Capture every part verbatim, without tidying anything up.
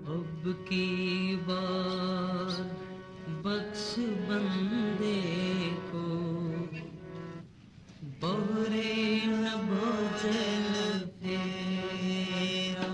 अब की बार बख्श बंदे को, बोरे न भोजन फेरा।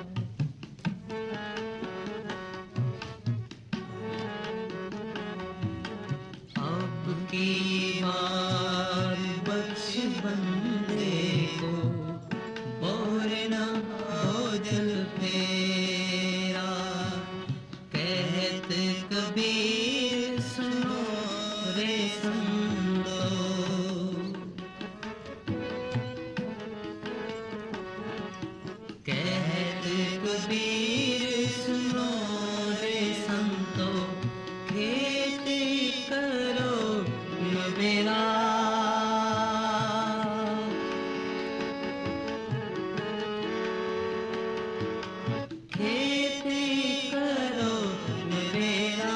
अब की बार बख्श बंदे को, बोरे न भोजन फेरा। कहत कबीर सुनो रे संतो, कहत कबीर सुनो रे संतो, खेती करो न मेरा। खेती करो न मेरा,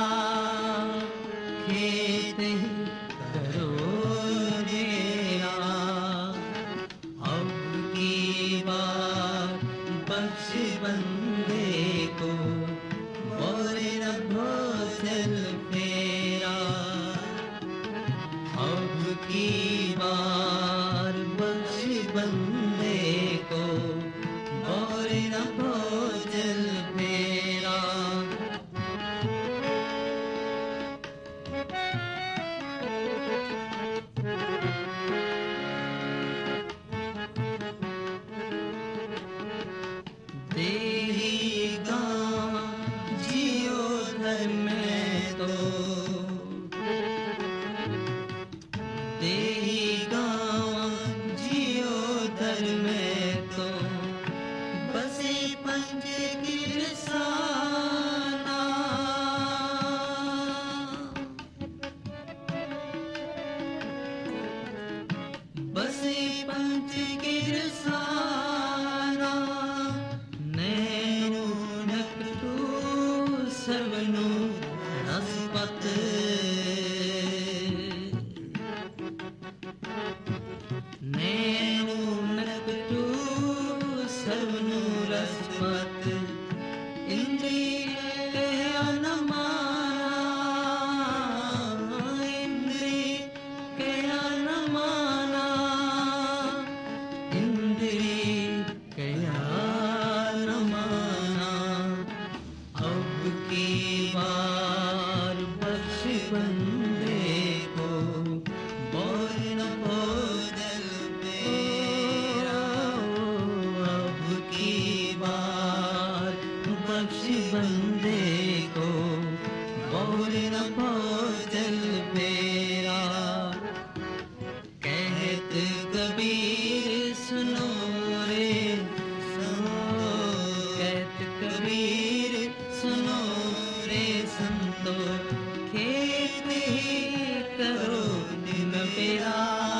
खेती करो न मेरा। अब की बार बख्श बंदे को, बोले न भोजन फेरा। अब की बार बख्श बंदे को, बोले न भोजन फेरा। देही गाँव जियो घर में तो, देही गाँव जियो घर में तो, बसे पंच गिरसाना। बसे पंच गिरसाना, नैनो नकटू सर्वनु रसपत। नैनो नकटू सर्वनु रसपत। इंद्रिय कया न माना, इंद्रिय कया न माना, इंद्रिय कया न माना। अब की बार बख्श बंदे को, बोले न भोजन फेरा। अब की बार बख्श बंदे को, बोले न भोजन फेरा। कहत कबीर सुनो रे सुनो, कहत कबीर सुनो रे संतो, खेत ही करो न मेरा।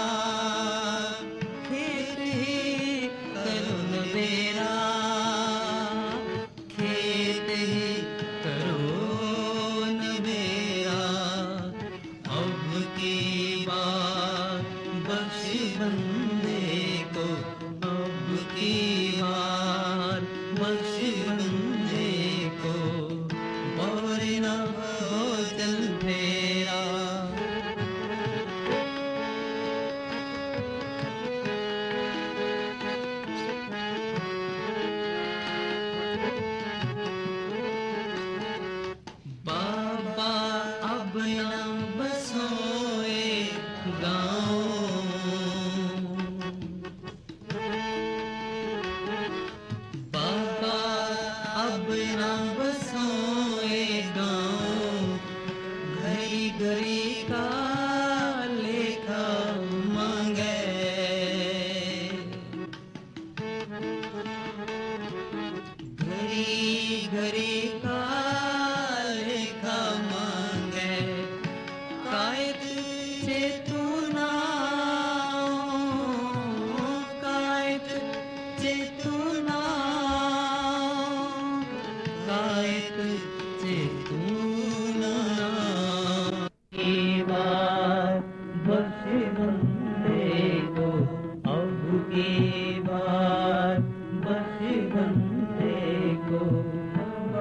खेत ही करो न मेरा, खेत ही करो न मेरा। अब की बार बख्श बंदे को, अब की बार बख्श बंदे को, बोले न भोजन फेरा। बाबा अब न बसोए गाँव, बाबा अब न बसोए गाँव। घड़ी घड़ी का लेखा मांगे, घड़ी घड़ी का लेखा मांगे। कायद से तू ना, कायद से तू ना, कायद से तू ना। की बार बख्श बंदे को, अब की बार बख्श बंदे को,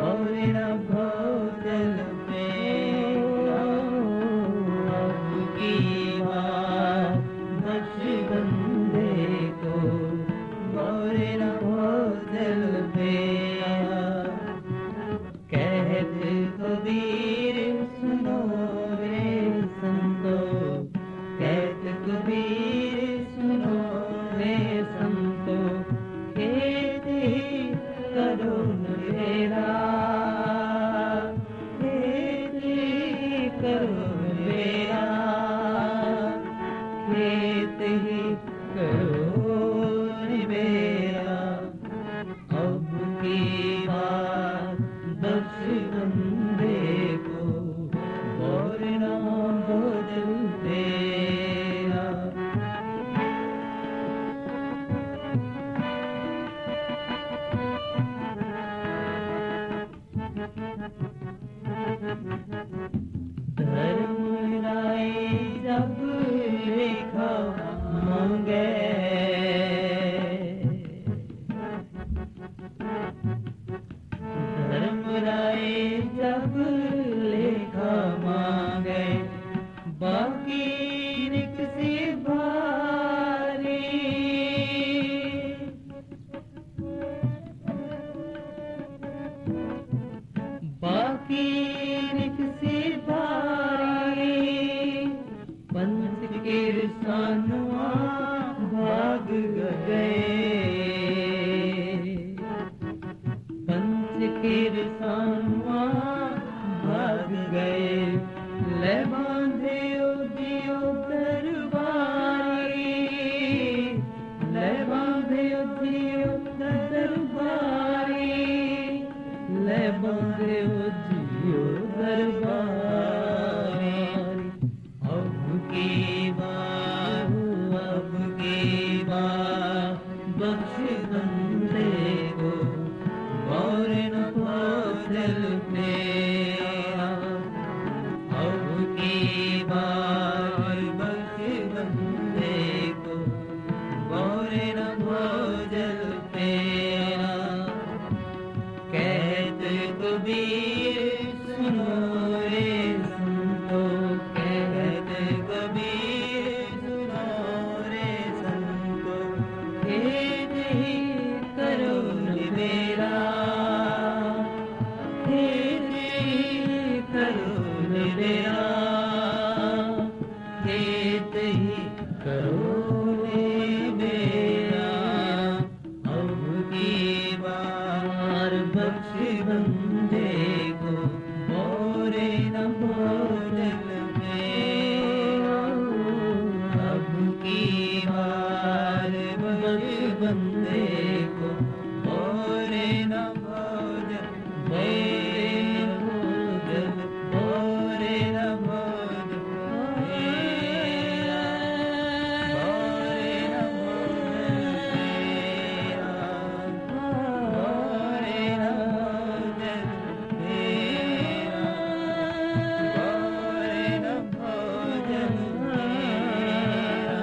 धर्म राय जब लेखा मांगे, धर्म राय जब लेखा मांगे, बाकी रिक से भारी, बाकी रिक से भारी, पंच के रसानुआ भाग गए, पंच के रसानुआ भाग गए, ले बांधे ओ जियो दरबारी, ले बांधे ओ जियो दरबारी, ले बांधे ओ जियो दरबारी। अब की बार, अब की बार बख्श बंदे को, और न बोझल तेरा। अब की बार बख्श बंदे को, और न बोझल तेरा। कहते कबीर सुनो रे संतो, कहते कबीर सुनो रे संतो, खेद ही करो निबेरा, खेद ही करो निबेरा, खेद ही करो निबेरा। अब की बार बख्श बंदे को, मोरे न भोजन मेरा। अब की बार बख्श बंदे को, मोरे न भोजन मेरा, मोरे न भोजन मेरा, मोरे न भोजन मेरा, मोरे न भोजन मेरा, मोरे न भोजन मेरा,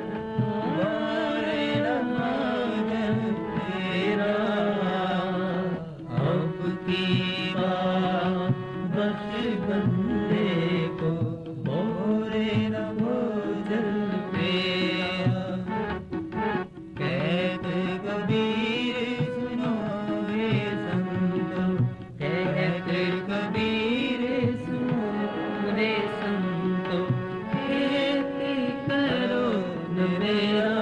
मोरे न भोजन मेरा। अब की बार बख्श बंदे को, मोरे न भोजन मेरा। कहते कबीर सुनो रे संतो, कहते कबीर सुनो रे संतो, खेती करो न मेरा,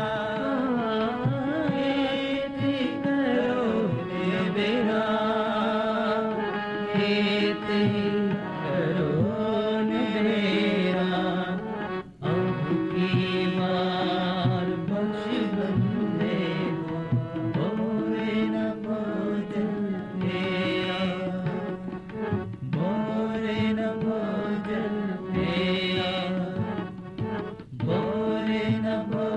खेती करो न मेरा, खेती करो न मेरा। अब की बार बख्श बंदे को, मोरे न भोजन मेरा, मोरे न भोजन मेरा, मोरे न भोजन